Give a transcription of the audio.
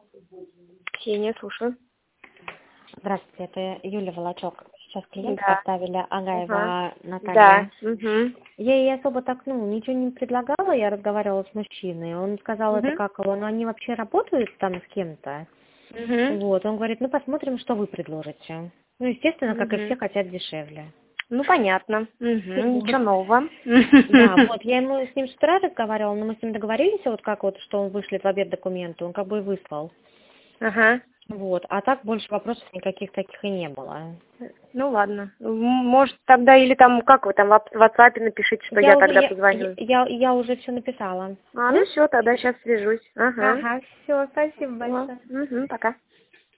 Ксения, слушаю. Здравствуйте, это Юлия Волочок. Сейчас клиентка Да. оставили Ага. Агаева Да. Наталья. Угу. Я ей особо так, ничего не предлагала, я разговаривала с мужчиной. Он сказал, это Угу. как его, они вообще работают там с кем-то. Угу. Вот, он говорит, посмотрим, что вы предложите. Естественно, как и Угу. все, хотят дешевле. Ну, понятно. Угу. Вот. Ничего нового. Да, вот, я ему с ним с утра разговаривала, но мы с ним договорились, вот как вот, что он вышлет в обед документы, он как бы и выслал. Ага. Вот, а так больше вопросов никаких таких и не было. Ну, ладно. Может, тогда или там, как вы там в WhatsApp напишите, что я тогда позвоню. Я уже все написала. Ну все, тогда сейчас свяжусь. Ага. Ага, все, спасибо Всё. большое. Угу. Пока.